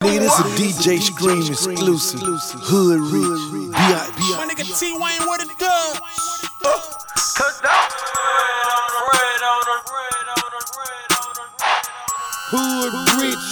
nigga, this a DJ Scream exclusive. Hood Rich, B.I.P. My nigga T Wayne, what it does? Hood Rich,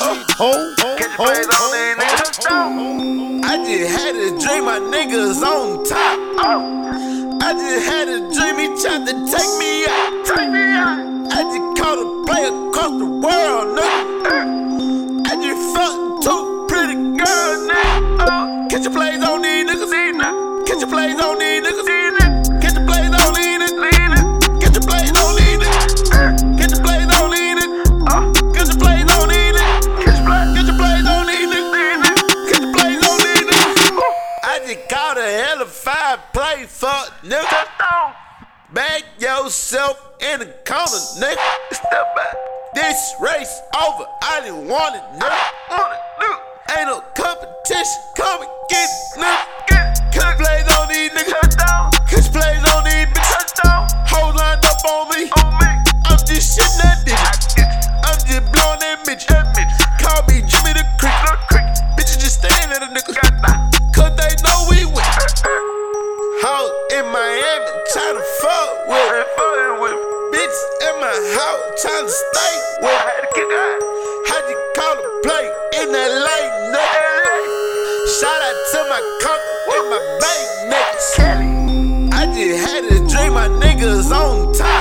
I just had a dream, my niggas on top. I just had a dream, he tried to take me out. I just caught a play across the world, nigga. I just fucked two pretty girls, nigga. Catch your plays on these niggas, catch your plays on these niggas, catch your plays on these niggas, catch your plays on these niggas, catch your plays on these niggas, catch your plays on these niggas, catch your plays on these niggas, catch your plays on these niggas. I just caught a hell of 5 play, fuck nigga. Back yourself in the corner, nigga. Step back. This race over, I didn't want it, nigga. Ain't no competition, come and get it, nigga. Catch plays on these niggas, catch plays on these bitches. Hoes lined up on me, I'm just shitting that nigga. I'm just blowing that bitch. Call me Jimmy the Creek. Bitches just staring at a nigga, cause they know we win. Hoes in Miami tryna fuck with bitch in my house tryna stay with. How'd you call a play in LA, nigga? Shout out to my conquer and my baby niggas. I just had a dream, my niggas on top.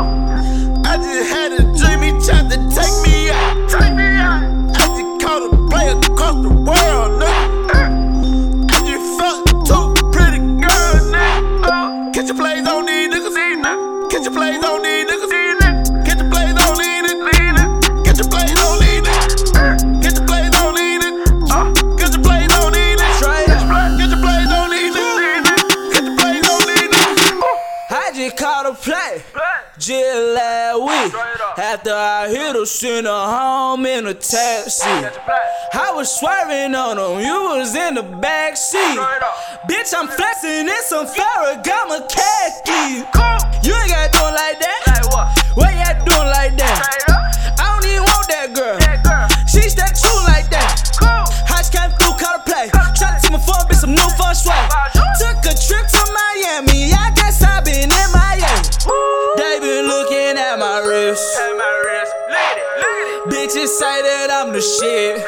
I just had a dream, he tried to take me out. I just caught a play across the world, nigga. I just fucked 2 pretty girls, nigga. Catch your plays on these niggas, catch your plays on these niggas, catch your plays on these niggas, catch your plays on these niggas, catch your plays on these niggas, catch your plays on these niggas, catch your plays on these niggas, catch your plays on these niggas. I just caught a play just last week. After I hit her, sent her home in a taxi. I was swerving on him, you was in the back seat. Bitch, I'm flexing in some Ferragamo khaki. You ain't gotta do it like that. Why you gotta do it like that? I don't even want that girl. She stay true like that. I just came through, caught a play. Try to take my phone, bitch, some new fun swag. Took a trip to Miami, I guess I been in Miami. They been looking at my wrist. Bitches say that I'm the shit.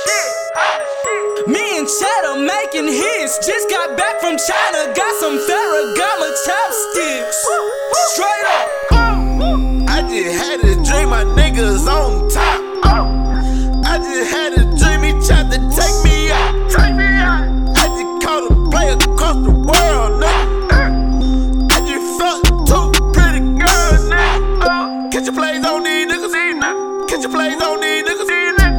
Me and Cheddar making hits. Just got back from China, got some Ferragamo chopsticks. Straight up. I just had a dream, my niggas on top. I just had a dream, he tried to take me out. I just caught a play across the world, nigga. I just fucked 2 pretty girls, nigga. Catch your plays on these niggas, catch your plays on these niggas.